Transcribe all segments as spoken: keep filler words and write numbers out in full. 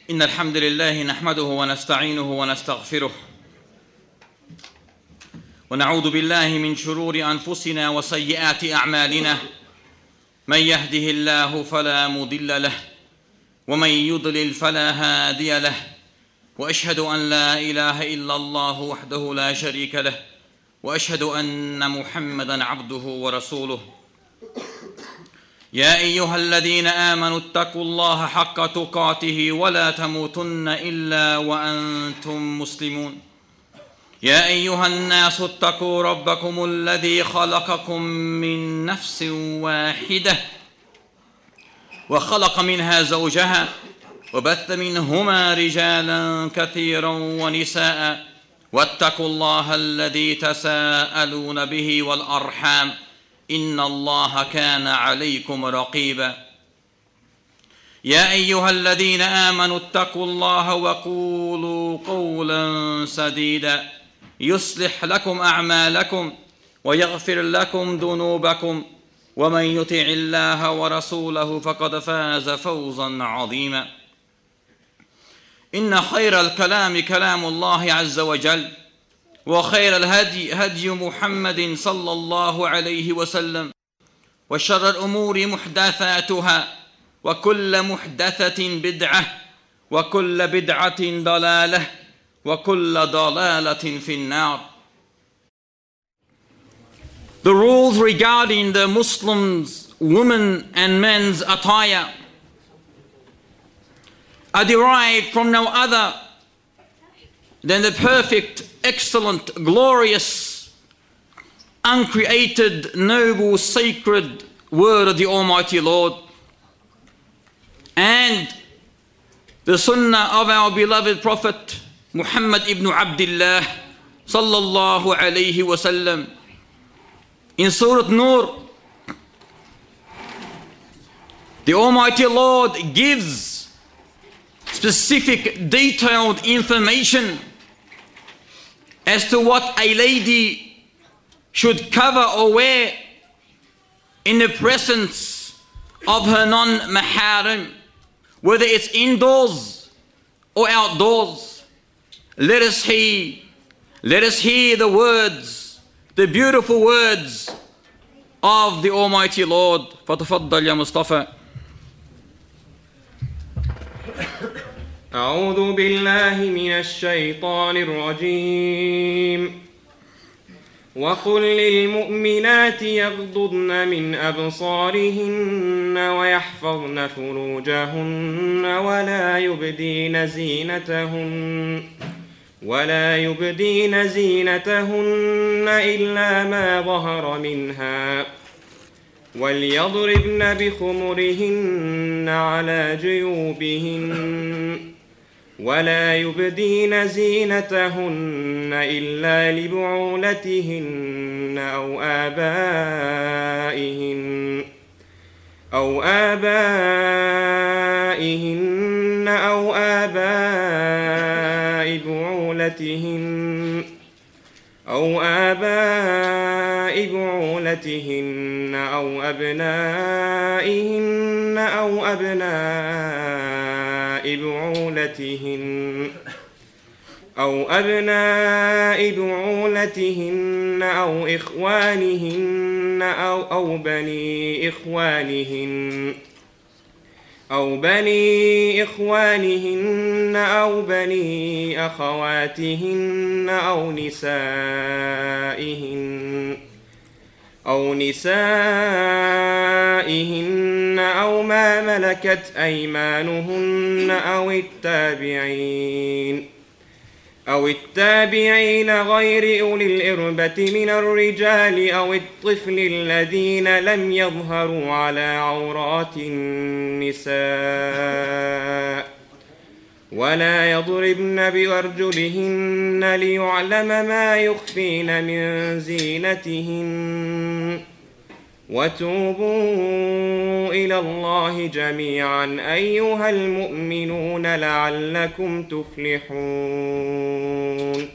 إن الحمد لله نحمده ونستعينه ونستغفره ونعوذ بالله من شرور أنفسنا وسيئات أعمالنا. من يهده الله فلا مضل له ومن يضلل فلا هادي له، وأشهد أن لا إله إلا الله وحده لا شريك له، وأشهد أن محمدًا عبده ورسوله. يا أيها الذين آمنوا اتقوا الله حق تقاته ولا تموتن إلا وأنتم مسلمون. يا أيها الناس اتقوا ربكم الذي خلقكم من نفس واحدة وخلق منها زوجها وبث منهما رجالا كثيرا ونساء، واتقوا الله الذي تساءلون به والأرحام إن الله كان عليكم رقيبا. يا أيها الذين آمنوا اتقوا الله وقولوا قولا سديدا يصلح لكم أعمالكم ويغفر لكم ذنوبكم، ومن يطع الله ورسوله فقد فاز فوزا عظيما. إن خير الكلام كلام الله عز وجل، وخير الهدي هدي محمد صلى الله عليه وسلم، وشر الأمور محدثاتها، وكل محدثة بدعة، وكل بدعة ضلالة، وكل ضلالة في النار. The rules regarding the Muslims' women and men's attire are derived from no other than the perfect, excellent, glorious, uncreated, noble, sacred word of the Almighty Lord, and the sunnah of our beloved Prophet Muhammad ibn Abdullah sallallahu alayhi wa sallam. In Surah Nur, the Almighty Lord gives specific, detailed information as to what a lady should cover or wear in the presence of her non-maharim, whether it's indoors or outdoors. Let us hear, let us hear the words, the beautiful words of the Almighty Lord. فَتَفَضَّلْ يَا مُصْطَفَى. أعوذ بالله من الشيطان الرجيم. وقل للمؤمنات يغضضن من أبصارهن ويحفظن فروجهن ولا يبدين زينتهن ولا يبدين زينتهن إلا ما ظهر منها وليضربن بخمرهن على جيوبهن ولا يبدين زينتهن إلا لبعولتهن أو آبائهن أو آبائهن أو آباء بعولتهن أو آباء بعولتهن أو أبنائهن أو أبناء بعولتهن أو أبناء بعولتهن أو إخوانهن أو أو بني إخوانهن أو بني إخوانهن أو بني أخواتهن أو نسائهن أو نسائهن أو ما ملكت أيمانهن أو التابعين أو التابعين غير أولي الإربة من الرجال أو الطفل الذين لم يظهروا على عورات النساء ولا يضربن بأرجلهن ليعلم ما يخفين من زينتهن وتوبوا إلى الله جميعا أيها المؤمنون لعلكم تفلحون.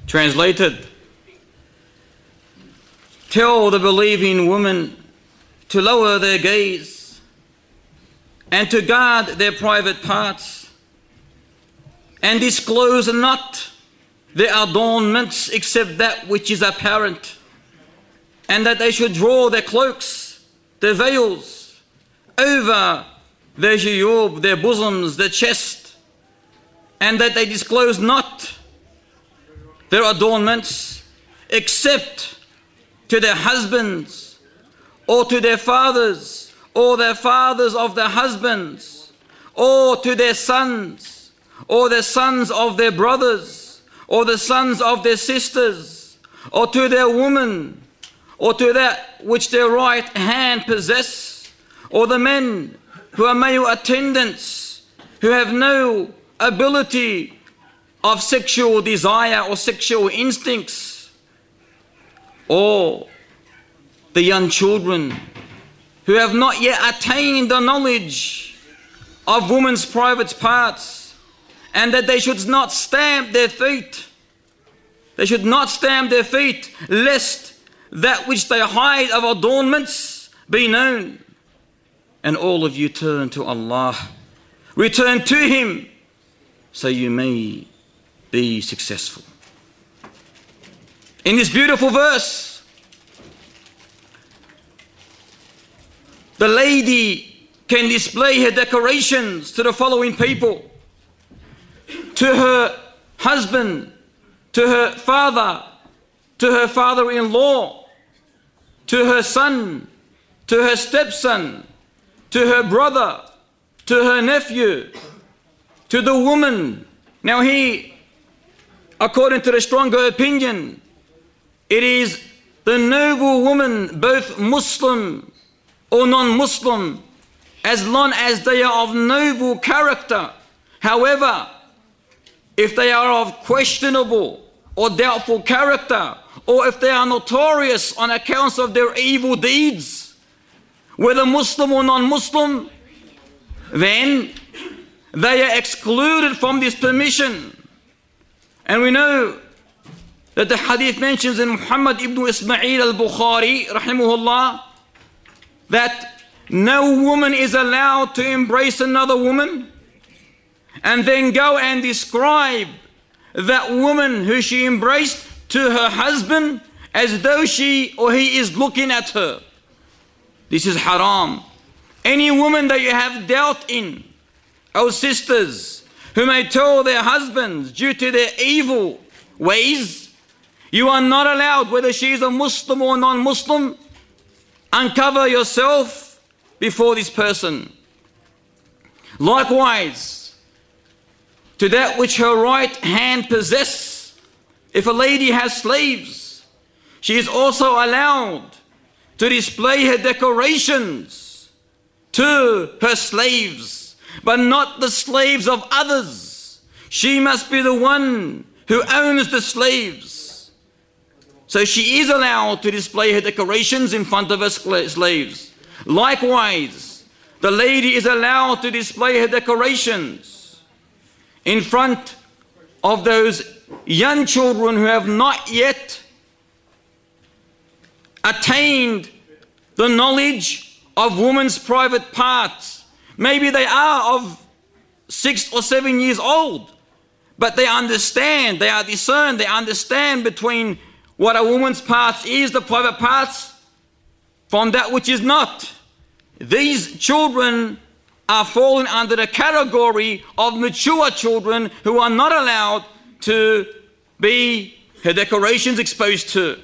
Translated, tell the believing women to lower their gaze and to guard their private parts and disclose not their adornments except that which is apparent, and that they should draw their cloaks, their veils, over their juyub, their bosoms, their chest, and that they disclose not their adornments except to their husbands or to their fathers or their fathers of their husbands or to their sons or the sons of their brothers or the sons of their sisters or to their women or to that which their right hand possess, or the men who are male attendants who have no ability of sexual desire or sexual instincts, or the young children who have not yet attained the knowledge of women's private parts, and that they should not stamp their feet. They should not stamp their feet, lest that which they hide of adornments be known. And all of you turn to Allah. Return to Him so you may be successful. In this beautiful verse, the lady can display her decorations to the following people: to her husband, to her father, to her father-in-law, to her son, to her stepson, to her brother, to her nephew, to the woman. Now here, according to the stronger opinion, it is the noble woman, both Muslim or non-Muslim, as long as they are of noble character. However, if they are of questionable or doubtful character, or if they are notorious on accounts of their evil deeds, whether Muslim or non-Muslim, then they are excluded from this permission. And we know that the hadith mentions in Muhammad ibn Ismail al-Bukhari, rahimahullah, that no woman is allowed to embrace another woman and then go and describe that woman who she embraced to her husband as though she or he is looking at her. This is haram. Any woman that you have doubt in, O sisters, who may tell their husbands due to their evil ways, you are not allowed, whether she is a Muslim or non-Muslim, uncover yourself before this person. Likewise, to that which her right hand possesses, if a lady has slaves, she is also allowed to display her decorations to her slaves, but not the slaves of others. She must be the one who owns the slaves. So she is allowed to display her decorations in front of her slaves. Likewise, the lady is allowed to display her decorations in front of those young children who have not yet attained the knowledge of women's private parts. Maybe they are of six or seven years old, but they understand, they are discerned, they understand between what a woman's parts is, the private parts, from that which is not. These children are falling under the category of mature children who are not allowed to be her decorations exposed to.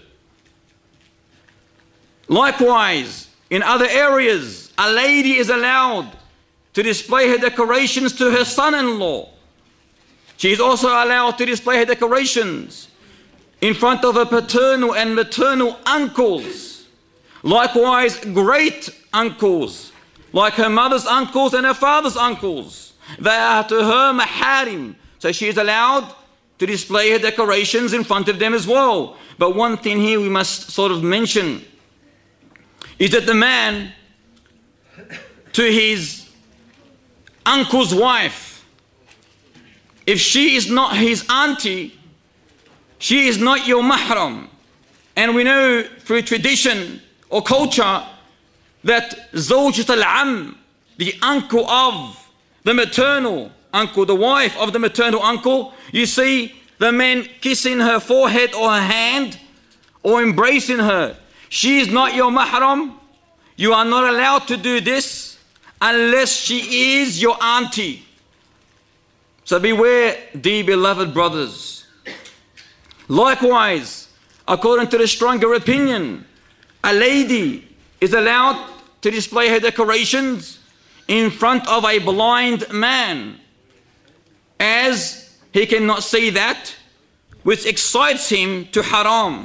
Likewise, in other areas, a lady is allowed to display her decorations to her son-in-law. She is also allowed to display her decorations in front of her paternal and maternal uncles. Likewise, great uncles, like her mother's uncles and her father's uncles. They are to her maharim, so she is allowed to display her decorations in front of them as well. But one thing here we must sort of mention is that the man, to his uncle's wife, if she is not his auntie, she is not your mahram. And we know through tradition or culture that Zawjat al-Am, the uncle of the maternal uncle, the wife of the maternal uncle, you see the man kissing her forehead or her hand or embracing her. She is not your mahram. You are not allowed to do this unless she is your auntie. So beware, dear beloved brothers. Likewise, according to the stronger opinion, a lady is allowed to display her decorations in front of a blind man, as he cannot see that which excites him to haram.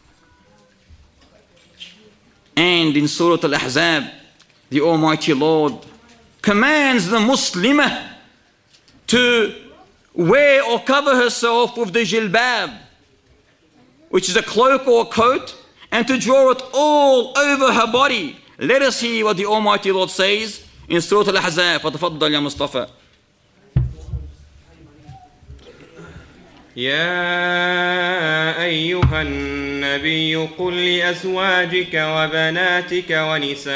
And in Surah Al-Ahzab, the Almighty Lord commands the Muslimah to wear or cover herself with the jilbab, which is a cloak or a coat, and to draw it all over her body. Let us hear what the Almighty Lord says in Surah Al-Ahzab. فَتَفَضَّلْ يَا مُصْطَفَى. يا أيها النبي قل لأزواجك وبناتك ونساء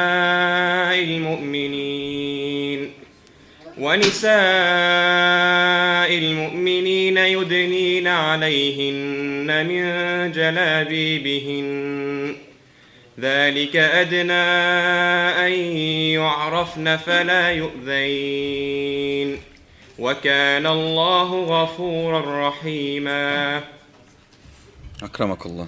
المؤمنين ونساء المؤمنين يدنين عليهن من جلابيبهن ذلك أدنى أن يعرفن فلا يؤذين وَكَانَ اللَّهُ غَفُورًا رَحِيمًا. Akramakallah.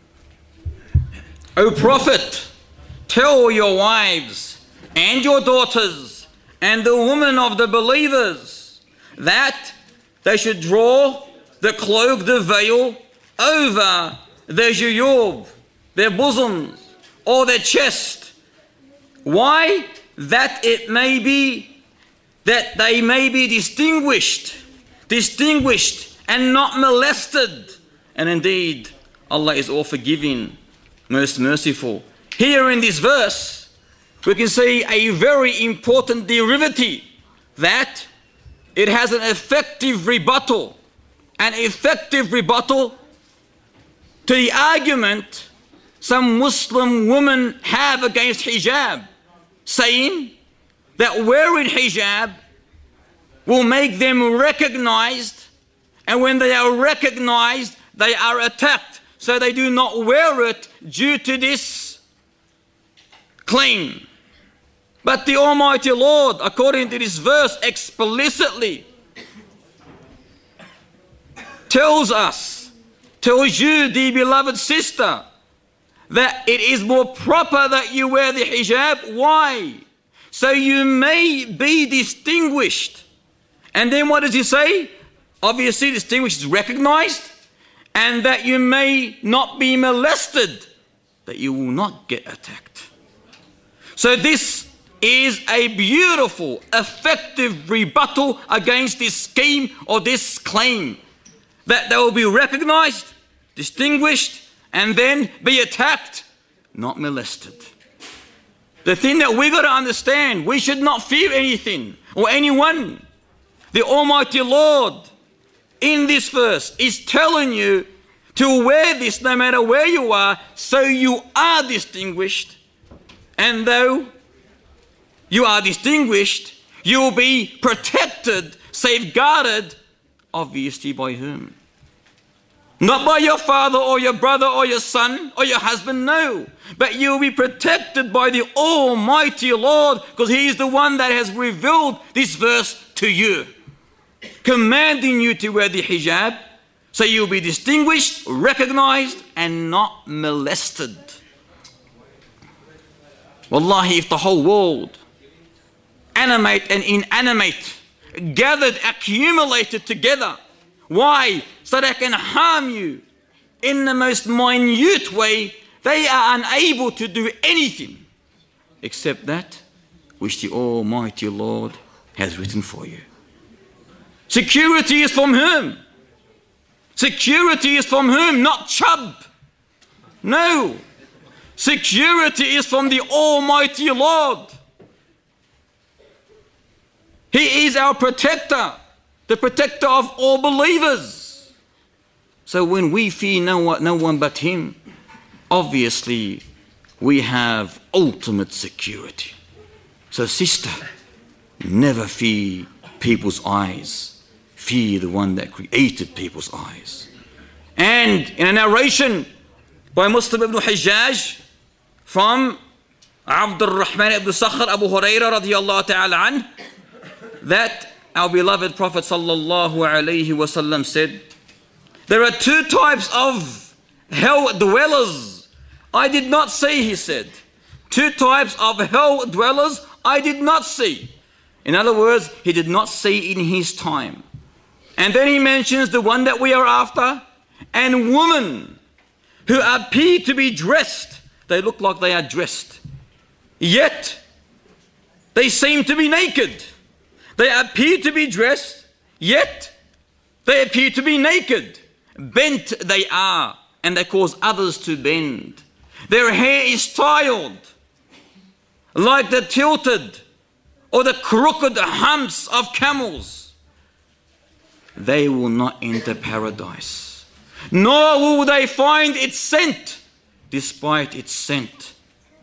O Prophet, tell your wives and your daughters and the women of the believers that they should draw the cloak, the veil, over their juyub, their bosoms, or their chest. Why? That it may be that they may be distinguished, distinguished and not molested. And indeed, Allah is all forgiving, most merciful. Here in this verse, we can see a very important derivative, that it has an effective rebuttal, an effective rebuttal to the argument some Muslim women have against hijab, saying that wearing hijab will make them recognized, and when they are recognized, they are attacked. So they do not wear it due to this claim. But the Almighty Lord, according to this verse, explicitly tells us, tells you, the beloved sister, that it is more proper that you wear the hijab. Why? So you may be distinguished. And then what does he say? Obviously, distinguished is recognized, and that you may not be molested, that you will not get attacked. So this is a beautiful, effective rebuttal against this scheme or this claim, that they will be recognized, distinguished, and then be attacked, not molested. The thing that we got to understand, we should not fear anything or anyone. The Almighty Lord in this verse is telling you to wear this no matter where you are, so you are distinguished. And though you are distinguished, you will be protected, safeguarded, obviously by whom? Not by your father or your brother or your son or your husband, no. But you will be protected by the Almighty Lord, because He is the one that has revealed this verse to you, commanding you to wear the hijab, so you will be distinguished, recognized, and not molested. Wallahi, if the whole world, animate and inanimate, gathered, accumulated together, why? So they can harm you in the most minute way, they are unable to do anything except that which the Almighty Lord has written for you. Security is from whom? Security is from whom? Not Chubb. No. Security is from the Almighty Lord. He is our protector, the protector of all believers. So when we fear no one, no one but Him, obviously we have ultimate security. So sister, never fear people's eyes. Fear the one that created people's eyes. And in a narration by Muslim ibn Hajjaj from Abd al-Rahman ibn Sakhr Abu Hurairah radiyallahu ta'ala anh, that our beloved Prophet sallallahu alayhi wasallam said, there are two types of hell dwellers I did not see, he said. Two types of hell dwellers I did not see. In other words, he did not see in his time. And then he mentions the one that we are after, and women who appear to be dressed. They look like they are dressed, yet they seem to be naked. They appear to be dressed, yet they appear to be naked. Bent they are, and they cause others to bend. Their hair is styled like the tilted or the crooked humps of camels. They will not enter paradise, nor will they find its scent, despite its scent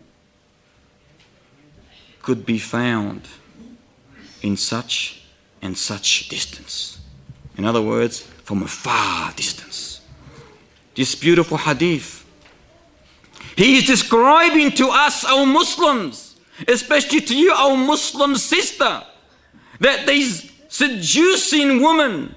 could be found in such and such distance. In other words, from a far distance. This beautiful hadith, he is describing to us, our Muslims, especially to you, our Muslim sister, that these seducing women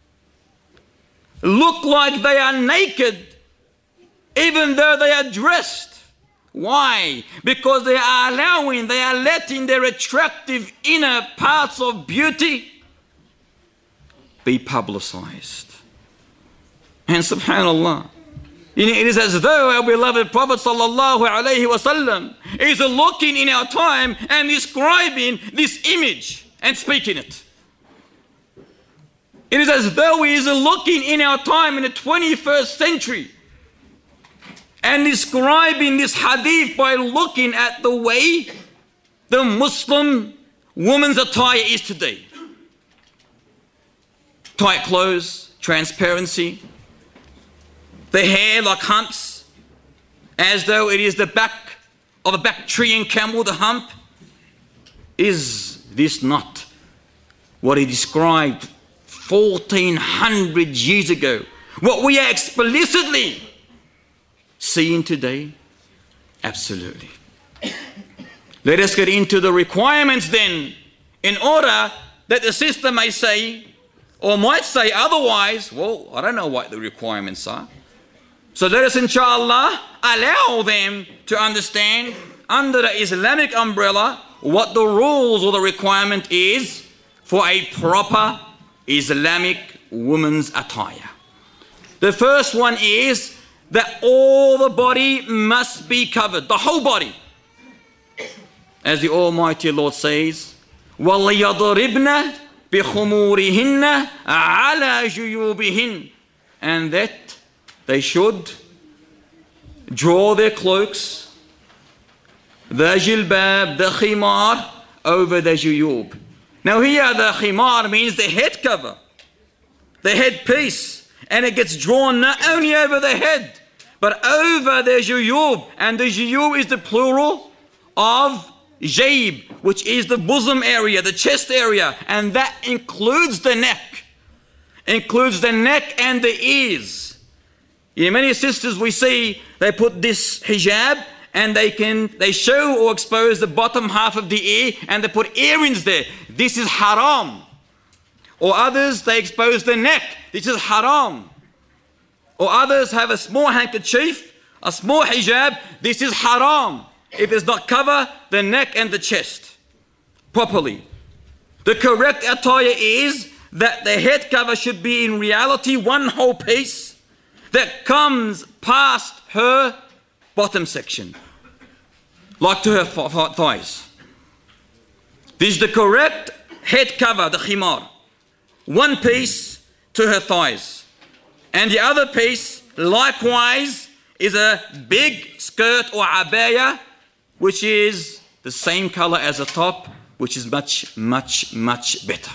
look like they are naked even though they are dressed. Why? Because they are allowing, they are letting their attractive inner parts of beauty be publicized. And subhanallah, you know, it is as though our beloved Prophet sallallahu alaihi wasallam is looking in our time and describing this image and speaking it. It is as though he is looking in our time in the twenty-first century and describing this hadith by looking at the way the Muslim woman's attire is today. Tight clothes, transparency, the hair like humps, as though it is the back of a Bactrian camel, the hump. Is this not what he described fourteen hundred years ago? What we are explicitly seeing today? Absolutely. Let us get into the requirements then, in order that the sister may say, or might say otherwise, well, I don't know what the requirements are. So let us, inshallah, allow them to understand under the Islamic umbrella what the rules or the requirement is for a proper Islamic woman's attire. The first one is that all the body must be covered, the whole body. As the Almighty Lord says, وَلْيَضْرِبْنَ بِخُمُورِهِنَّ عَلَى جُيُوبِهِنَّ, and that they should draw their cloaks, the jilbab, the khimar, over the juyub. Now here the khimar means the head cover, the headpiece, and it gets drawn not only over the head, but over the juyub. And the juyub is the plural of jayb, which is the bosom area, the chest area, and that includes the neck, includes the neck and the ears. Yeah, many sisters we see, they put this hijab and they can, they show or expose the bottom half of the ear and they put earrings there. This is haram. Or others, they expose the neck. This is haram. Or others have a small handkerchief, a small hijab. This is haram. If it does not cover the neck and the chest properly. The correct attire is that the head cover should be in reality one whole piece that comes past her bottom section, like to her thighs. This is the correct head cover, the khimar. One piece to her thighs. And the other piece, likewise, is a big skirt or abaya, which is the same color as the top, which is much, much, much better.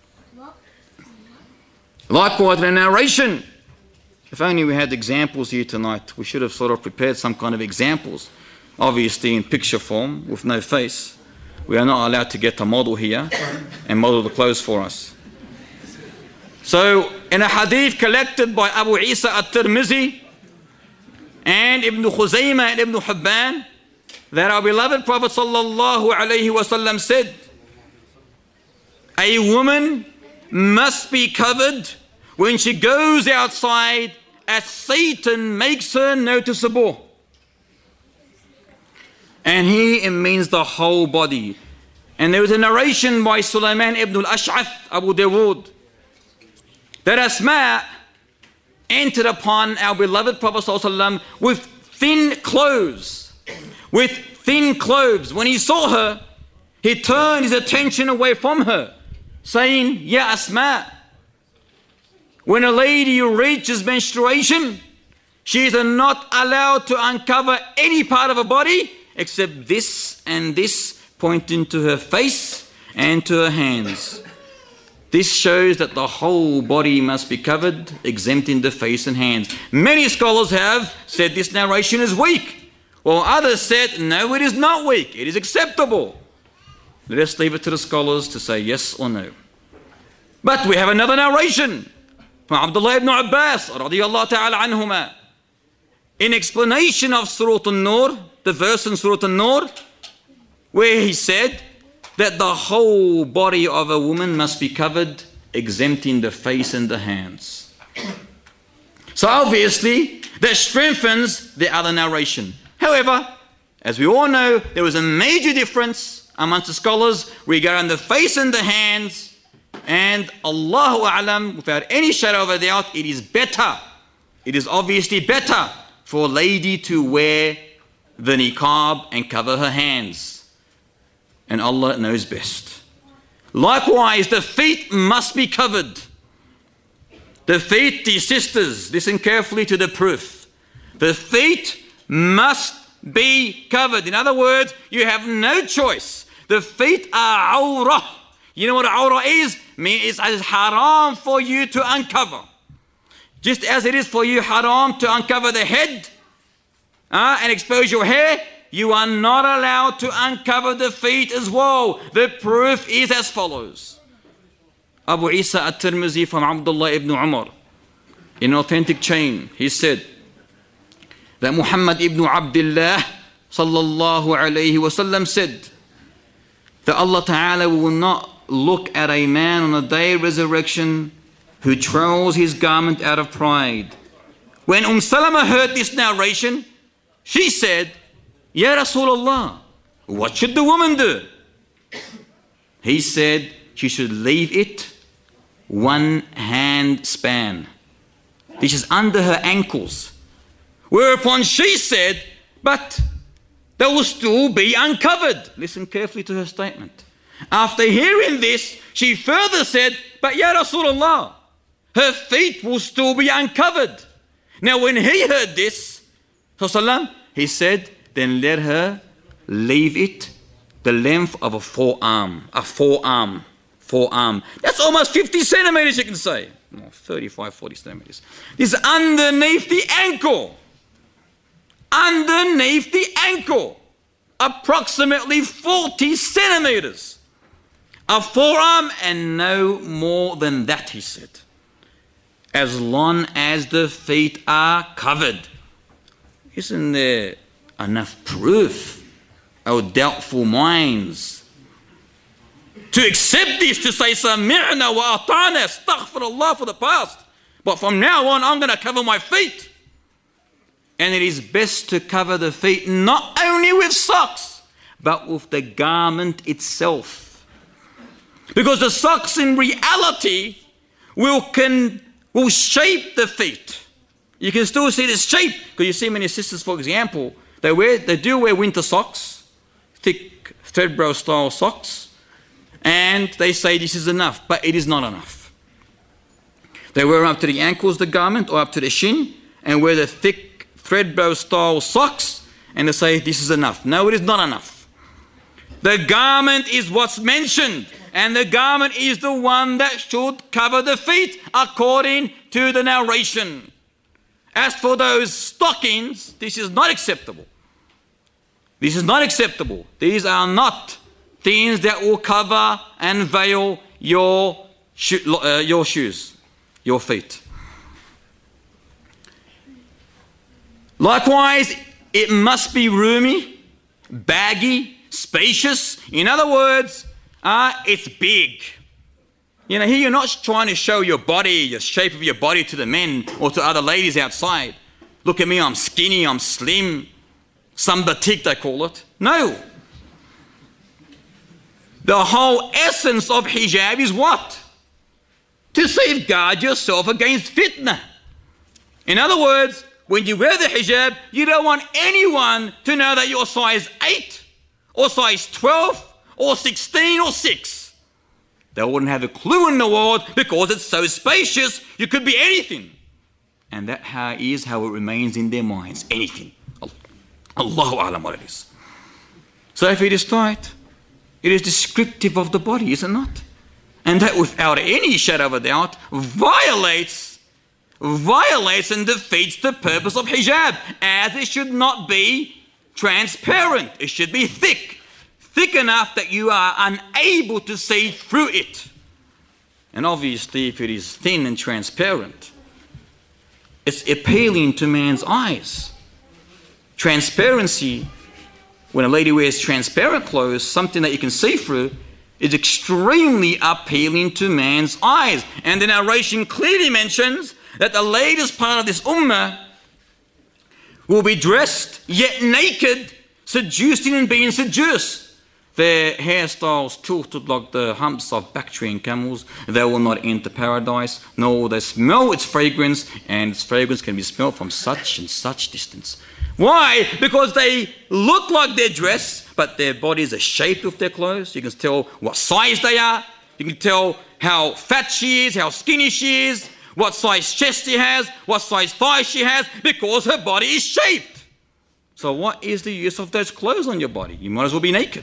Likewise, the narration. If only we had examples here tonight. We should have sort of prepared some kind of examples obviously in picture form with no face. We are not allowed to get a model here and model the clothes for us. So in a hadith collected by Abu Isa at-Tirmizi and Ibn Khuzaymah and Ibn Hibban, that our beloved Prophet sallallahu alaihi wasallam said, a woman must be covered when she goes outside as Satan makes her noticeable. And here it means the whole body. And there was a narration by Sulaiman ibn al-Ash'ath, Abu Dawood, that Asma entered upon our beloved Prophet ﷺ with thin clothes, with thin clothes. When he saw her, he turned his attention away from her, saying, Ya Asma, when a lady reaches menstruation, she is not allowed to uncover any part of her body except this and this, pointing to her face and to her hands. This shows that the whole body must be covered, exempting the face and hands. Many scholars have said this narration is weak, while others said, no, it is not weak, it is acceptable. Let us leave it to the scholars to say yes or no. But we have another narration from Abdullah ibn Abbas radiyallahu ta'ala anhuma, in explanation of Surah An-Nur, the verse in Surah An-Nur, where he said that the whole body of a woman must be covered, exempting the face and the hands. So obviously, that strengthens the other narration. However, as we all know, there was a major difference amongst the scholars regarding the face and the hands, and Allahu A'lam, without any shadow of a doubt, it is better, it is obviously better for a lady to wear the niqab and cover her hands. And Allah knows best. Likewise, the feet must be covered. The feet, dear sisters, listen carefully to the proof. The feet must be covered. In other words, you have no choice. The feet are awrah. You know what awrah is? It's haram for you to uncover. Just as it is for you haram to uncover the head uh, and expose your hair, you are not allowed to uncover the feet as well. The proof is as follows. Abu Isa at-Tirmizi from Abdullah ibn Umar, in an authentic chain, he said that Muhammad ibn Abdullah sallallahu alayhi wasallam said that Allah Ta'ala will not look at a man on the day of resurrection who twirls his garment out of pride. When Umm Salama heard this narration, she said, Ya Rasulullah, what should the woman do? He said she should leave it one hand span. This is under her ankles. Whereupon she said, but they will still be uncovered. Listen carefully to her statement. After hearing this, she further said, but Ya Rasulullah, her feet will still be uncovered. Now when he heard this, he said, then let her leave it the length of a forearm, a forearm, forearm. That's almost fifty centimeters, you can say. No, thirty-five, forty centimeters. This is underneath the ankle. Underneath the ankle. Approximately forty centimeters. A forearm and no more than that, he said. As long as the feet are covered. Isn't there enough proof, our doubtful minds, to accept this, to say, Sami'na wa ata'na, astaghfirullah for the past, but from now on I'm going to cover my feet. And it is best to cover the feet not only with socks, but with the garment itself. Because the socks in reality will, can, will shape the feet. You can still see this shape, because you see many sisters, for example, They wear, they do wear winter socks, thick threadbare style socks, and they say this is enough, but it is not enough. They wear up to the ankles, the garment, or up to the shin, and wear the thick threadbare style socks, and they say this is enough. No, it is not enough. The garment is what's mentioned, and the garment is the one that should cover the feet, according to the narration. As for those stockings, this is not acceptable. This is not acceptable. These are not things that will cover and veil your, sho uh, your shoes, your feet. Likewise, it must be roomy, baggy, spacious. In other words, uh, it's big. You know, here you're not trying to show your body, the shape of your body to the men or to other ladies outside. Look at me, I'm skinny, I'm slim. Some batik they call it. No. The whole essence of hijab is what? To safeguard yourself against fitna. In other words, when you wear the hijab, you don't want anyone to know that you're size eight or size twelve or sixteen or six. They wouldn't have a clue in the world because it's so spacious, you could be anything. And that how is how it remains in their minds, anything. Allahu A'lam what it is. So if it is tight, it is descriptive of the body, is it not? And that without any shadow of a doubt violates violates and defeats the purpose of hijab, as it should not be transparent. It should be thick, thick enough that you are unable to see through it. And obviously, if it is thin and transparent, it's appealing to man's eyes. Transparency, when a lady wears transparent clothes, something that you can see through, is extremely appealing to man's eyes. And the narration clearly mentions that the latest part of this ummah will be dressed yet naked, seducing and being seduced. Their hairstyles tilted like the humps of Bactrian camels. They will not enter paradise, nor will they smell its fragrance, and its fragrance can be smelled from such and such distance. Why? Because they look like they're dressed, but their bodies are shaped with their clothes. You can tell what size they are. You can tell how fat she is, how skinny she is, what size chest she has, what size thigh she has, because her body is shaped. So what is the use of those clothes on your body? You might as well be naked.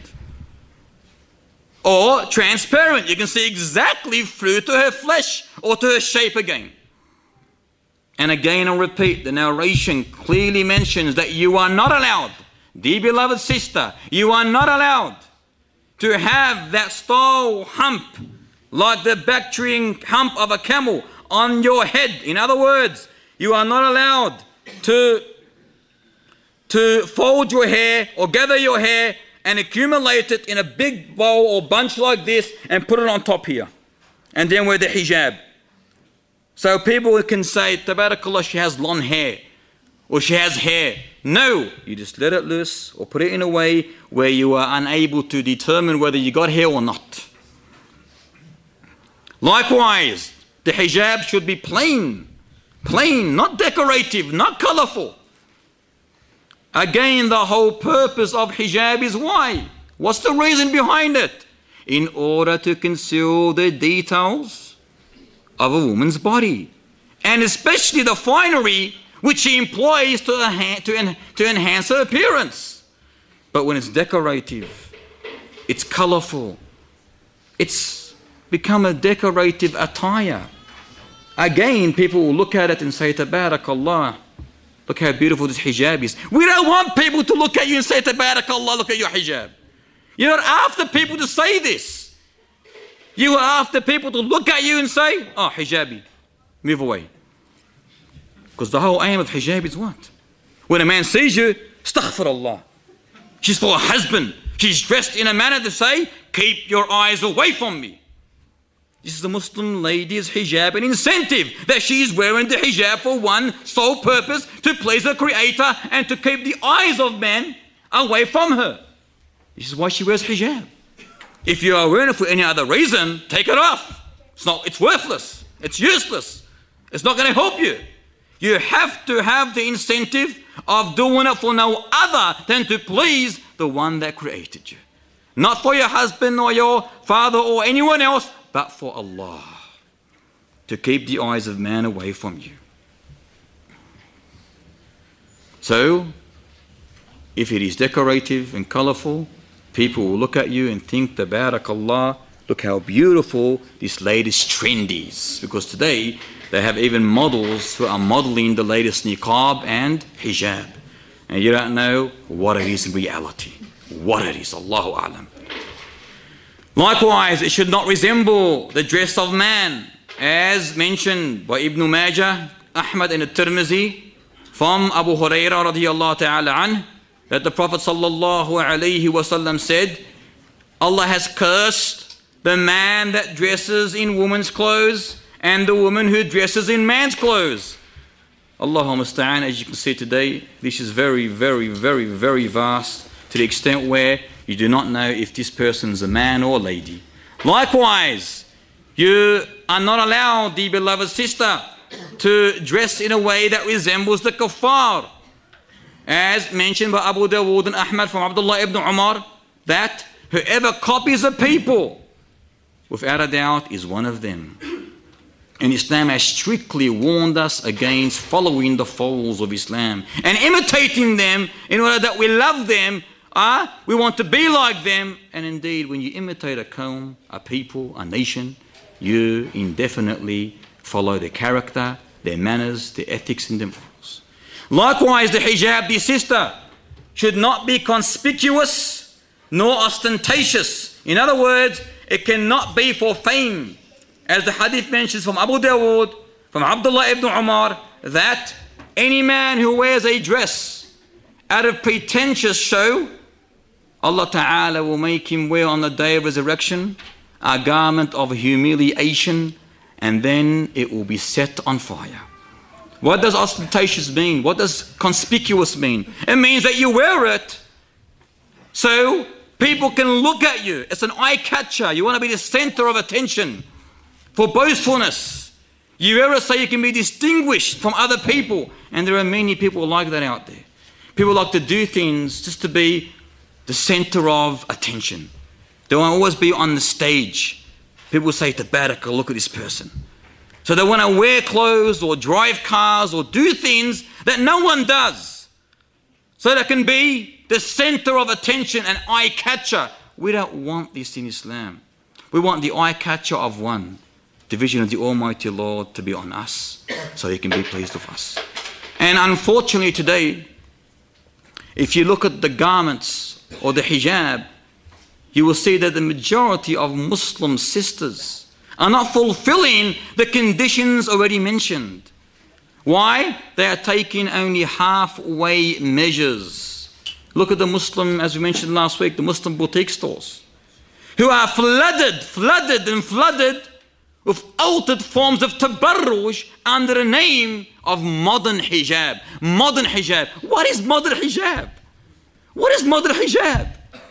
Or transparent. You can see exactly through to her flesh or to her shape again. And again, I'll repeat, the narration clearly mentions that you are not allowed, dear beloved sister, you are not allowed to have that style hump like the Bactrian hump of a camel on your head. In other words, you are not allowed to, to fold your hair or gather your hair and accumulate it in a big bowl or bunch like this and put it on top here. And then wear the hijab. So people can say, Tabarakallah, she has long hair or she has hair. No, you just let it loose or put it in a way where you are unable to determine whether you got hair or not. Likewise, the hijab should be plain, plain, not decorative, not colorful. Again, the whole purpose of hijab is why? What's the reason behind it? In order to conceal the details of a woman's body, and especially the finery which she employs to, enhan to, en to enhance her appearance. But when it's decorative, it's colorful, it's become a decorative attire. Again, people will look at it and say, Tabarakallah, look how beautiful this hijab is. We don't want people to look at you and say, Tabarakallah, look at your hijab. You're not after people to say this. You are after people to look at you and say, oh, hijabi, move away. Because the whole aim of hijab is what? When a man sees you, astaghfirullah. She's for a husband. She's dressed in a manner to say, keep your eyes away from me. This is the Muslim lady's hijab, an incentive that she is wearing the hijab for one sole purpose, to please her Creator and to keep the eyes of men away from her. This is why she wears hijab. If you are wearing it for any other reason, take it off. It's not, it's worthless. It's useless. It's not going to help you. You have to have the incentive of doing it for no other than to please the one that created you. Not for your husband or your father or anyone else, but for Allah. To keep the eyes of man away from you. So, if it is decorative and colorful, people will look at you and think, Tabarakallah, look how beautiful this latest trend is. Because today, they have even models who are modeling the latest niqab and hijab. and you don't know what it is in reality. What it is, Allahu A'lam. Likewise, it should not resemble the dress of man, as mentioned by Ibn Majah, Ahmad and At-Tirmidhi, from Abu Hurairah radiyallahu ta'ala anh, that the Prophet sallallahu alayhi wasallam said, Allah has cursed the man that dresses in woman's clothes and the woman who dresses in man's clothes. Allahumma musta'an. As you can see today, this is very, very, very, very vast, to the extent where you do not know if this person is a man or a lady. Likewise, you are not allowed, the beloved sister, to dress in a way that resembles the kuffar. As mentioned by Abu Dawood and Ahmad from Abdullah ibn Umar, that whoever copies a people, without a doubt, is one of them. And Islam has strictly warned us against following the foals of Islam and imitating them in order that we love them. Uh, we want to be like them. And indeed, when you imitate a qawm, a people, a nation, you indefinitely follow their character, their manners, their ethics and their morals. Likewise, the hijab, the sister, should not be conspicuous nor ostentatious. In other words, it cannot be for fame. As the hadith mentions from Abu Dawood, from Abdullah ibn Umar, that any man who wears a dress out of pretentious show, Allah Ta'ala will make him wear on the day of resurrection a garment of humiliation, and then it will be set on fire. What does ostentatious mean? What does conspicuous mean? It means that you wear it so people can look at you. It's an eye catcher. You want to be the center of attention. For boastfulness, you wear it so you can be distinguished from other people. And there are many people like that out there. People like to do things just to be the center of attention. They want to always be on the stage. People say, Tabaraka, look at this person. So they want to wear clothes or drive cars or do things that no one does, so they can be the center of attention and eye catcher. We don't want this in Islam. We want the eye catcher of one, the vision of the Almighty Lord, to be on us, so He can be pleased with us. And unfortunately today, if you look at the garments or the hijab, you will see that the majority of Muslim sisters are not fulfilling the conditions already mentioned. Why? They are taking only halfway measures. Look at the Muslim, as we mentioned last week, the Muslim boutique stores, who are flooded, flooded and flooded with altered forms of tabarruj under the name of modern hijab. Modern hijab. What is modern hijab? What is modern hijab?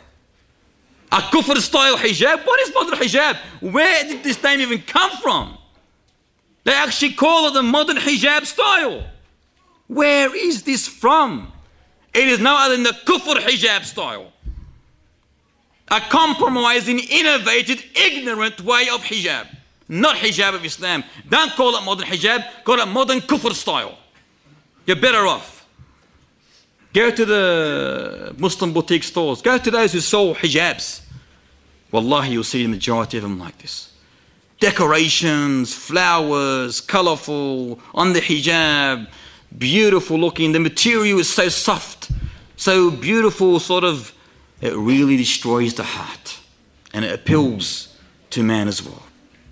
A kufr style hijab? What is modern hijab? Where did this name even come from? They actually call it the modern hijab style. Where is this from? It is no other than the kufr hijab style. A compromising, innovated, ignorant way of hijab. Not hijab of Islam. Don't call it modern hijab, call it modern kufr style. You're better off. Go to the Muslim boutique stores. Go to those who sell hijabs. Wallahi, you'll see the majority of them like this. Decorations, flowers, colorful, on the hijab, beautiful looking. The material is so soft, so beautiful, sort of, it really destroys the heart. And it appeals to man as well.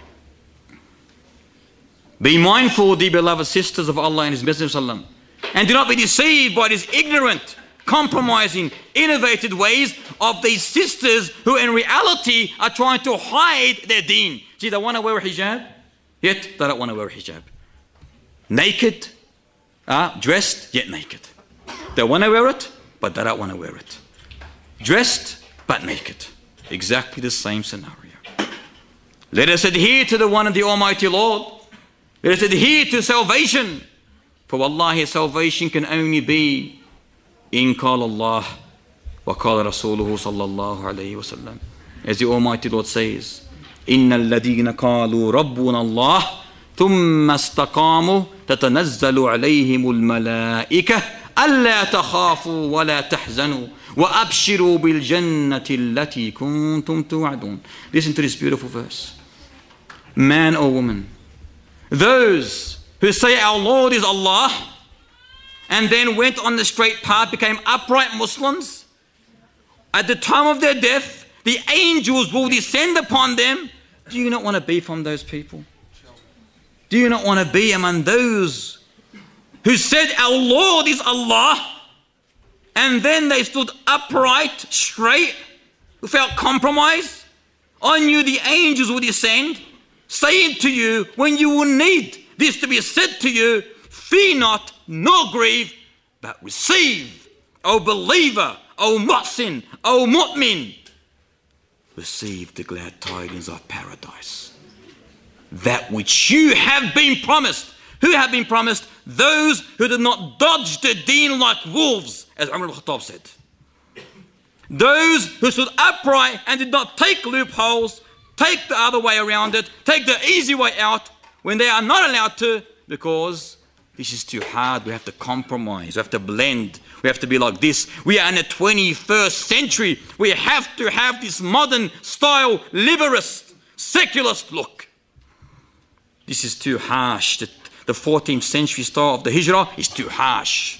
Be mindful, dear beloved sisters of Allah and His Messenger, and do not be deceived by these ignorant, compromising, innovative ways of these sisters who in reality are trying to hide their deen. See, they want to wear a hijab, yet they don't want to wear a hijab. Naked, uh, dressed, yet naked. They want to wear it, but they don't want to wear it. Dressed, but naked. Exactly the same scenario. Let us adhere to the one of the Almighty Lord. Let us adhere to salvation. For wallahi, salvation can only be in qala Allah wa qala Rasuluhu sallallahu alayhi wa sallam. As the Almighty Lord says, Inna alladhina qalu rabbuna Allah thumma istaqamu tatanazzalu alayhimul malaikah alla takhafu wa la tahzanu wa abshiru bil jannati allati kuntum tu'adun. Listen to this beautiful verse. Man or woman, those who say our Lord is Allah and then went on the straight path, became upright Muslims, at the time of their death, the angels will descend upon them. Do you not want to be from those people? Do you not want to be among those who said, our Lord is Allah, and then they stood upright, straight, without compromise? On you the angels will descend, saying to you, when you will need this to be said to you, fear not, nor grieve, but receive, O believer, O muhsin, O mu'min, receive the glad tidings of paradise. That which you have been promised. Who have been promised? Those who did not dodge the deen like wolves, as Umar ibn Khattab said. Those who stood upright and did not take loopholes, take the other way around it, take the easy way out when they are not allowed to, because this is too hard. We have to compromise. We have to blend. We have to be like this. We are in the twenty-first century. We have to have this modern style, liberalist, secularist look. This is too harsh. The, the fourteenth century style of the Hijrah is too harsh.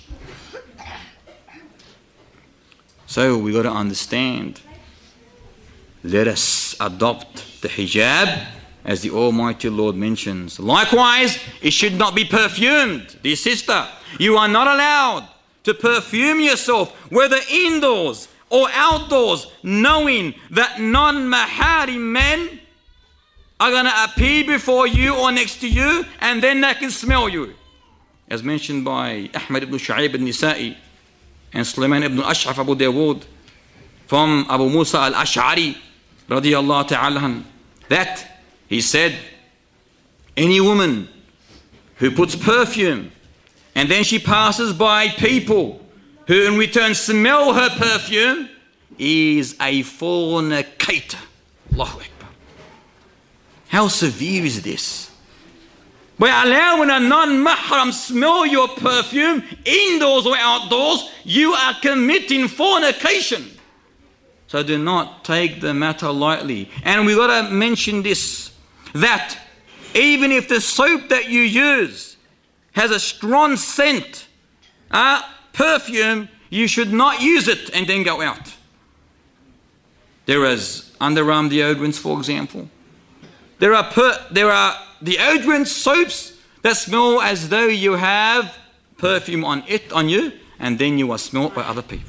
So we got to understand. Let us adopt the hijab as the Almighty Lord mentions. Likewise, it should not be perfumed. Dear sister, you are not allowed to perfume yourself, whether indoors or outdoors, knowing that non-maharim men are going to appear before you or next to you, and then they can smell you. As mentioned by Ahmad ibn Shu'ayb al-Nisa'i and Sulaiman ibn Ash'af Abu Dawood from Abu Musa al-Ash'ari radiyallahu ta'ala, that he said, any woman who puts perfume and then she passes by people who in return smell her perfume is a fornicator. Allahu Akbar. How severe is this? By allowing a non-mahram smell your perfume, indoors or outdoors, you are committing fornication. So do not take the matter lightly. And we've got to mention this, that even if the soap that you use has a strong scent, uh, perfume, you should not use it and then go out. There is underarm deodorants, for example. There are, per, there are deodorant soaps that smell as though you have perfume on it, on you, and then you are smelled by other people.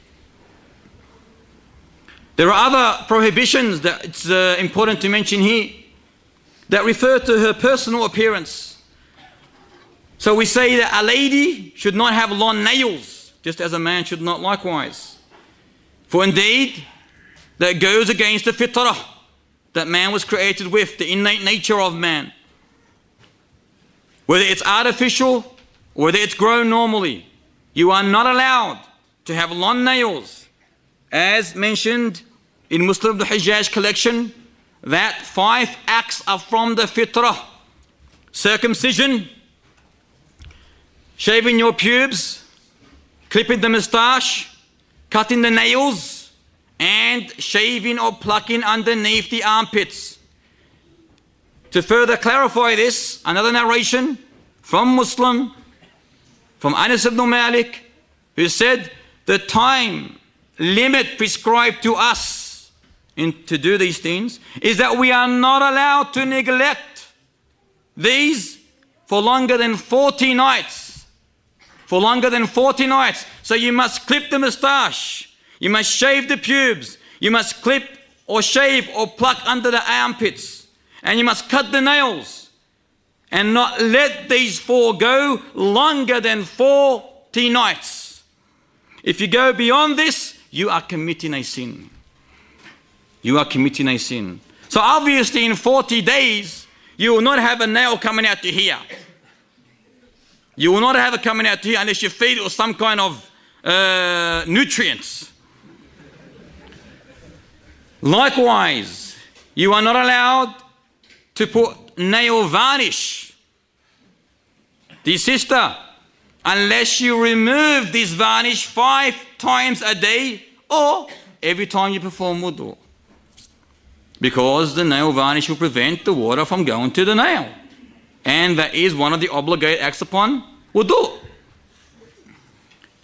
There are other prohibitions that it's uh, important to mention here that refer to her personal appearance. So we say that a lady should not have long nails, just as a man should not likewise. For indeed, that goes against the fitrah that man was created with, the innate nature of man. Whether it's artificial, or whether it's grown normally, you are not allowed to have long nails. As mentioned in Muslim ibn Hajjaj collection, that five acts are from the fitrah: circumcision, shaving your pubes, clipping the moustache, cutting the nails, and shaving or plucking underneath the armpits. To further clarify this, another narration from Muslim, from Anas ibn Malik, who said the time limit prescribed to us in, to do these things is that we are not allowed to neglect these for longer than forty nights. For longer than forty nights. So you must clip the moustache, you must shave the pubes, you must clip or shave or pluck under the armpits, and you must cut the nails, and not let these four go longer than forty nights. If you go beyond this, you are committing a sin. You are committing a sin. So obviously in forty days, you will not have a nail coming out to here. You will not have it coming out to here unless you feed it with some kind of uh, nutrients. Likewise, you are not allowed to put nail varnish. Dear sister, unless you remove this varnish five times a day or every time you perform wudu. Because the nail varnish will prevent the water from going to the nail. And that is one of the obligate acts upon wudu.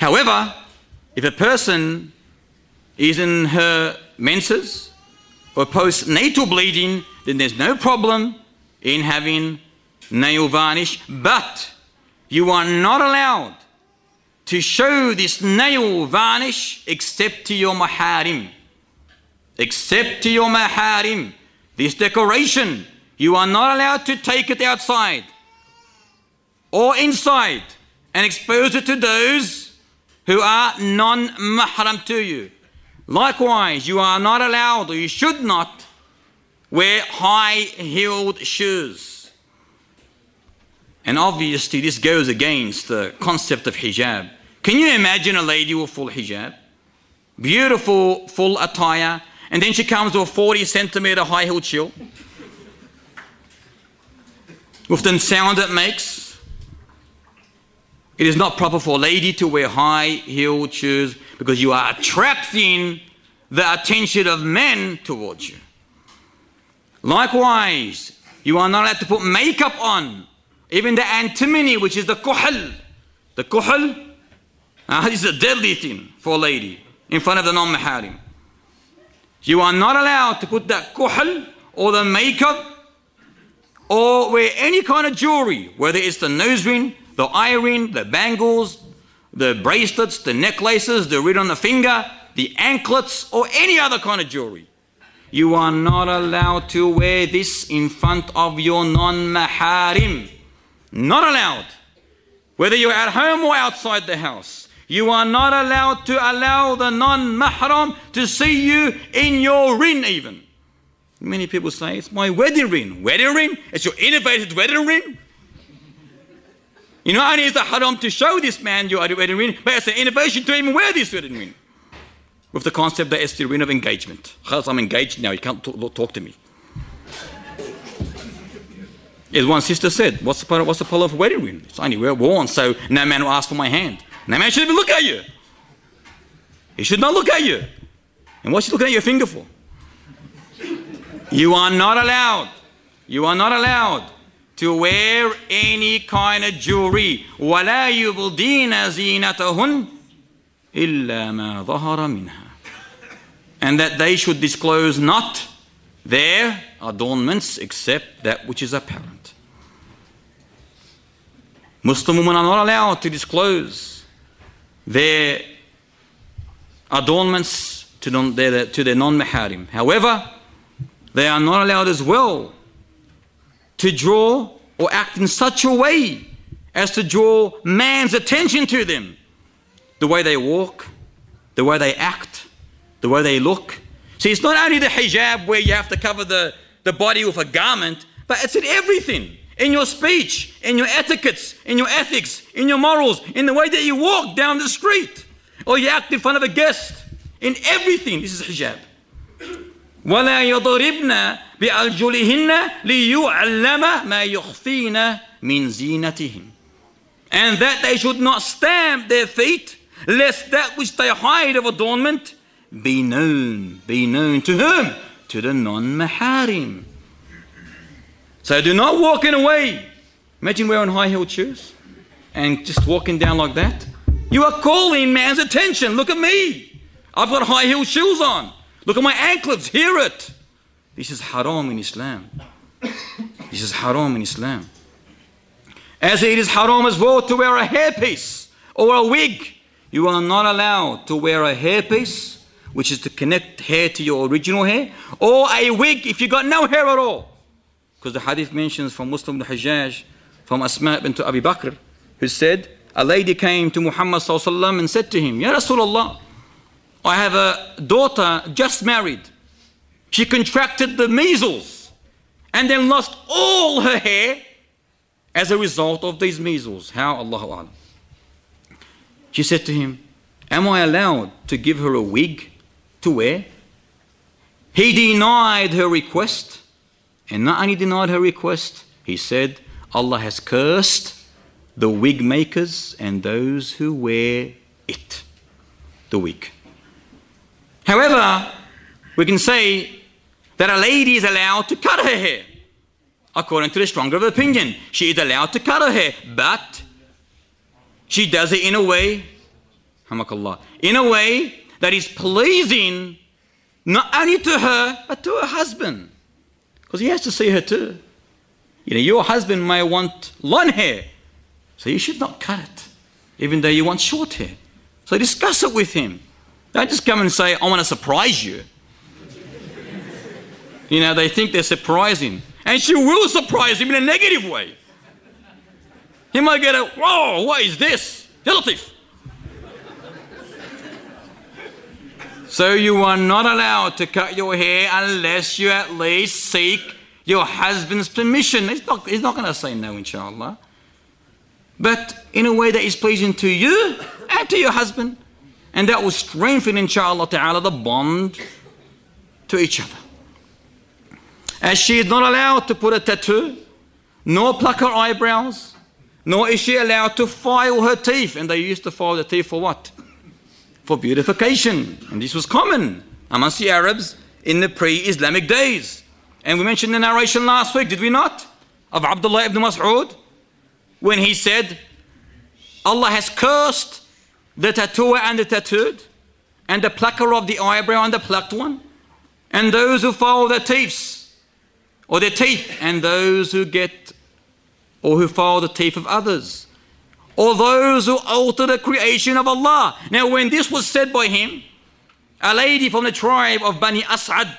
However, if a person is in her menses or postnatal bleeding, then there's no problem in having nail varnish, but you are not allowed to show this nail varnish except to your maharim. Except to your maharim. This decoration, you are not allowed to take it outside or inside and expose it to those who are non-mahram to you. Likewise, you are not allowed, or you should not, wear high-heeled shoes. And obviously this goes against the concept of hijab. Can you imagine a lady with full hijab? Beautiful full attire, and then she comes with a forty centimeter high-heeled shoe. With the sound it makes. It is not proper for a lady to wear high-heeled shoes because you are attracting the attention of men towards you. Likewise, you are not allowed to put makeup on. Even the antimony, which is the kuhl. The kuhl, uh, this is a deadly thing for a lady in front of the non-maharim. You are not allowed to put that kuhl or the makeup or wear any kind of jewelry, whether it's the nose ring, the eye ring, the bangles, the bracelets, the necklaces, the ring on the finger, the anklets, or any other kind of jewelry. You are not allowed to wear this in front of your non-maharim. Not allowed. Whether you're at home or outside the house. You are not allowed to allow the non-mahram to see you in your ring even. Many people say, it's my wedding ring. Wedding ring? It's your innovative wedding ring? You know, not only is it haram to show this man your wedding ring, but it's an innovation to even wear this wedding ring. With the concept that it's the ring of engagement. I'm engaged now, you can't talk, talk to me. As one sister said, what's the point, what's the point of a wedding ring? It's only worn, so no man will ask for my hand. No man should even look at you. He should not look at you. And what's he looking at your finger for? You are not allowed. You are not allowed to wear any kind of jewelry. وَلَا يُبْدِينَ زِينَتَهُنْ إِلَّا مَا ظَهَرَ مِنْهَا. And that they should disclose not their adornments except that which is apparent. Muslim women are not allowed to disclose their adornments to, non, their, to their non-maharim. However, they are not allowed as well to draw or act in such a way as to draw man's attention to them. The way they walk, the way they act, the way they look. See, it's not only the hijab where you have to cover the, the body with a garment, but it's in everything. In your speech, in your etiquettes, in your ethics, in your morals, in the way that you walk down the street, or you act in front of a guest. In everything, this is hijab. وَلَا يَضْرِبْنَ بِأَرْجُلِهِنَّ لِيُعْلَمَ مَا يُخْفِينَ مِنْ زِينَتِهِمْ. And that they should not stamp their feet, lest that which they hide of adornment be known. Be known to whom? To the non-maharim. So do not walk in a way. Imagine wearing high-heeled shoes and just walking down like that. You are calling man's attention. Look at me. I've got high-heeled shoes on. Look at my anklets. Hear it. This is haram in Islam. This is haram in Islam. As it is haram as well to wear a hairpiece or a wig. You are not allowed to wear a hairpiece, which is to connect hair to your original hair, or a wig if you got no hair at all. Because the hadith mentions from Muslim al-Hajjaj, from Asma bint Abi Bakr, who said, a lady came to Muhammad sallallahu alaihi wasallam and said to him, Ya Rasulullah, I have a daughter just married. She contracted the measles and then lost all her hair as a result of these measles. How? Allahu A'lam. She said to him, am I allowed to give her a wig to wear? He denied her request. And not only denied her request, he said, Allah has cursed the wig makers and those who wear it, the wig. However, we can say that a lady is allowed to cut her hair. According to the stronger of opinion, she is allowed to cut her hair, but she does it in a way Hamakallah, in a way that is pleasing not only to her, but to her husband. Because he has to see her too. You know, your husband may want long hair, so you should not cut it, even though you want short hair. So discuss it with him. Don't just come and say, I want to surprise you. You know, they think they're surprising. And she will surprise him in a negative way. He might get a, whoa, what is this? Relative. So you are not allowed to cut your hair unless you at least seek your husband's permission. He's not, he's not going to say no, inshallah. But in a way that is pleasing to you and to your husband. And that will strengthen, inshallah ta'ala, the bond to each other. As she is not allowed to put a tattoo, nor pluck her eyebrows, nor is she allowed to file her teeth. And they used to file the teeth for what? For beautification. And this was common amongst the Arabs in the pre-Islamic days. And we mentioned the narration last week, did we not? Of Abdullah ibn Mas'ud, when he said, Allah has cursed the tattooer and the tattooed, and the plucker of the eyebrow and the plucked one, and those who file their teeth, or their teeth, and those who get, or who file the teeth of others, or those who alter the creation of Allah. Now when this was said by him, a lady from the tribe of Bani As'ad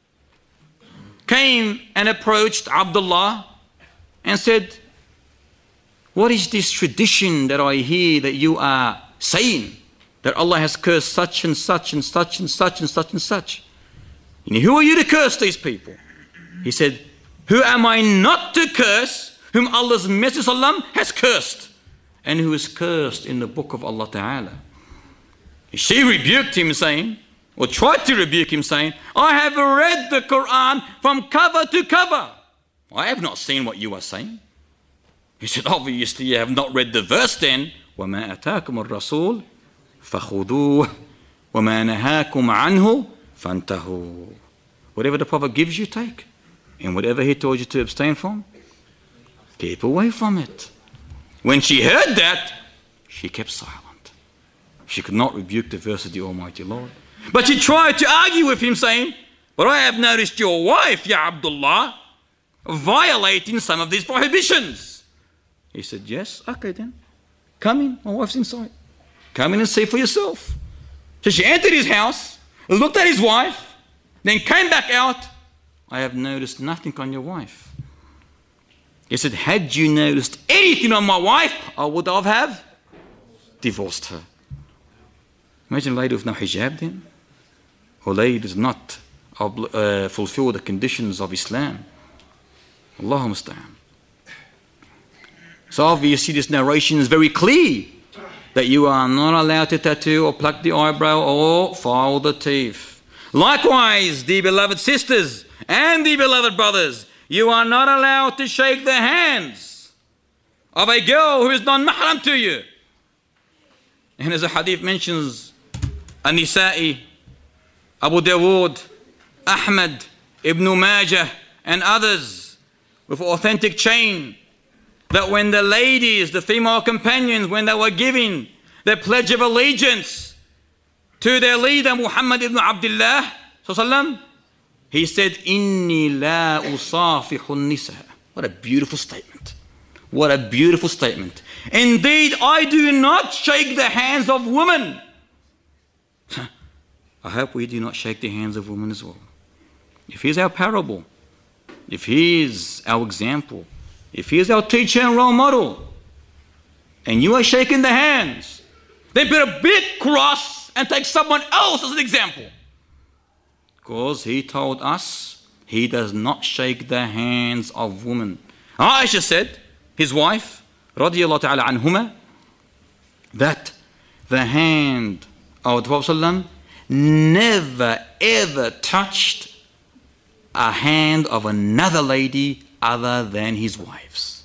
came and approached Abdullah and said, what is this tradition that I hear that you are saying, that Allah has cursed such and such and such and such and such and such? You know, who are you to curse these people? He said, who am I not to curse whom Allah's Messenger ﷺ has cursed, and who is cursed in the book of Allah Ta'ala? She rebuked him saying, or tried to rebuke him saying, I have read the Quran from cover to cover. I have not seen what you are saying. He said, obviously you have not read the verse then. وَمَا أَتَاكُمُ الرَّسُولُ فَخُذُوهُ وَمَا نَهَاكُمْ عَنْهُ فَانْتَهُوا. Whatever the Prophet gives you, take. And whatever he told you to abstain from, keep away from it. When she heard that, she kept silent. She could not rebuke the verse of the Almighty Lord. But she tried to argue with him saying, but I have noticed your wife, Ya Abdullah, violating some of these prohibitions. He said, yes, okay then. Come in, my wife's inside. Come in and see for yourself. So she entered his house, looked at his wife, then came back out. I have noticed nothing on your wife. He said, had you noticed anything on my wife, I would have divorced her. Imagine a lady with no hijab then, or lady does not uh, fulfill the conditions of Islam. Allahu musta'an. So obviously this narration is very clear that you are not allowed to tattoo or pluck the eyebrow or file the teeth. Likewise, the beloved sisters and the beloved brothers, you are not allowed to shake the hands of a girl who is non-mahram to you. And as a hadith mentions, An-Nisa'i, Abu Dawood, Ahmad, Ibn Majah and others with authentic chain, that when the ladies, the female companions, when they were giving their pledge of allegiance to their leader Muhammad ibn Abdullah sallallahu, he said, Inni la usafihu nisa. What a beautiful statement. What a beautiful statement. Indeed, I do not shake the hands of women. I hope we do not shake the hands of women as well. If he's our parable, if he is our example, if he is our teacher and role model, and you are shaking the hands, then put a big cross and take someone else as an example. Because he told us he does not shake the hands of women. Aisha said, his wife, radiyallahu ta'ala anhuma, that the hand of the Prophet ﷺ never ever touched a hand of another lady other than his wife's.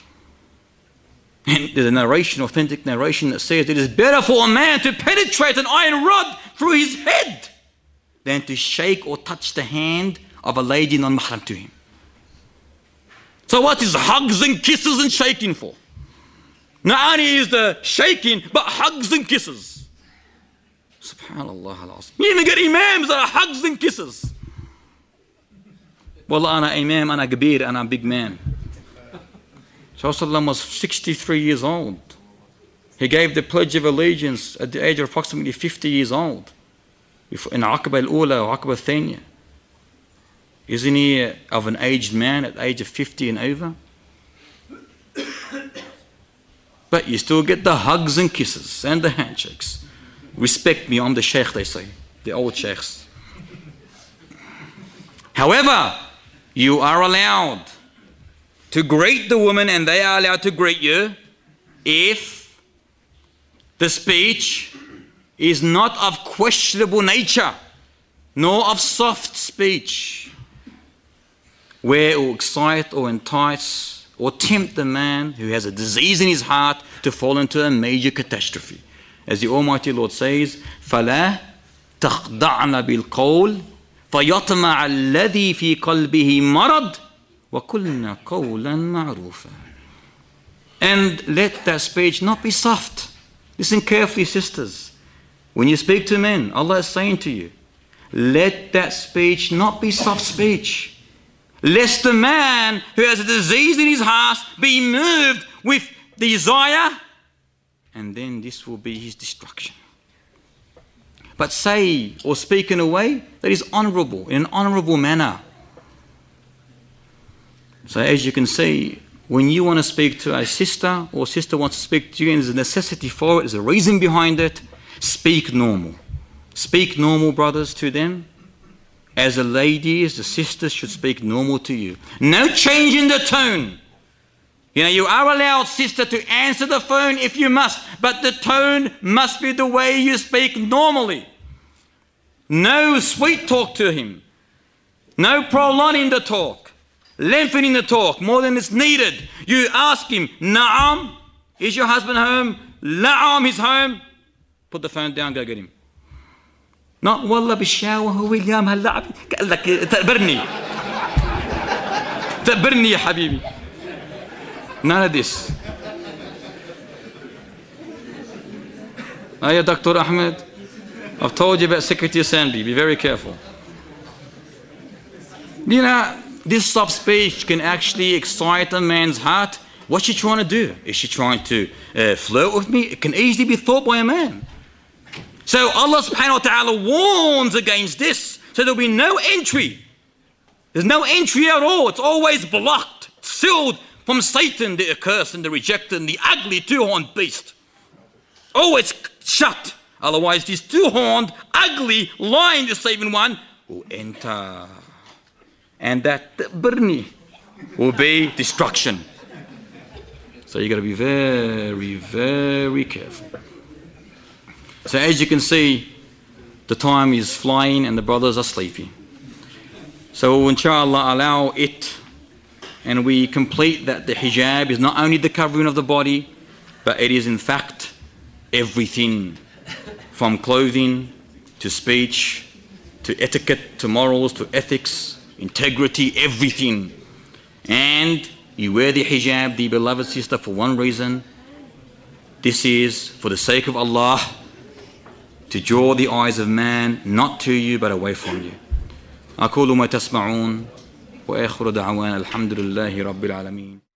And there's a narration, authentic narration, that says it is better for a man to penetrate an iron rod through his head than to shake or touch the hand of a lady non-mahram to him. So what is hugs and kisses and shaking for? Not only is the shaking, but hugs and kisses. Subhanallah al-Azim. You even get imams that are hugs and kisses. Wallah, ana imam, ana kabir, ana big man. Rasulullah was sixty-three years old. He gave the Pledge of Allegiance at the age of approximately fifty years old. In Aqaba al-Ula or Aqaba al-Thaniya. Isn't he of an aged man at the age of fifty and over? But you still get the hugs and kisses and the handshakes. Respect me, I'm the sheikh, they say. The old sheikhs. However, you are allowed to greet the woman and they are allowed to greet you if the speech is not of questionable nature, nor of soft speech, where it will excite or entice or tempt the man who has a disease in his heart to fall into a major catastrophe. As the Almighty Lord says, فَلَا تَخْضَعْنَ بِالْقَوْلِ فَيَطْمَعَ الَّذِي فِي قَلْبِهِ مَرَضٍ وَقُلْنَا قَوْلًا مَعْرُوفًا. And let that speech not be soft. Listen carefully, sisters. When you speak to men, Allah is saying to you, let that speech not be soft speech, lest the man who has a disease in his heart be moved with desire, and then this will be his destruction. But say or speak in a way that is honorable, in an honorable manner. So as you can see, when you want to speak to a sister or sister wants to speak to you and there's a necessity for it, there's a reason behind it, speak normal. Speak normal, brothers, to them. As the ladies, the sisters should speak normal to you. No change in the tone. You know, you are allowed, sister, to answer the phone if you must, but the tone must be the way you speak normally. No sweet talk to him. No prolonging the talk. Lengthening the talk more than is needed. You ask him, Na'am, is your husband home? Na'am, he's home. Put the phone down, go get him. Not والله بالشاوة هو اليوم هلا قال لك تقبرني تقبرني يا حبيبي. None of this. Hiya, Doctor Ahmed. I've told you about Secretary Sandy. Be very careful. You know, this soft speech can actually excite a man's heart. What's she trying to do? Is she trying to uh, flirt with me? It can easily be thought by a man. So Allah subhanahu wa ta'ala warns against this. So there'll be no entry. There's no entry at all. It's always blocked, sealed from Satan, the accursed and the rejected and the ugly two-horned beast. Always shut. Otherwise this two-horned, ugly, lying, deceiving one will enter. And that burni will be destruction. So you got to be very, very careful. So as you can see, the time is flying and the brothers are sleepy. So inshallah allow it and we complete that the hijab is not only the covering of the body, but it is in fact everything from clothing to speech to etiquette to morals to ethics, integrity, everything. And you wear the hijab, the beloved sister, for one reason. This is for the sake of Allah, to draw the eyes of man not to you but away from you. أقول ما تسمعون وآخر دعوانا الحمد لله رب العالمين.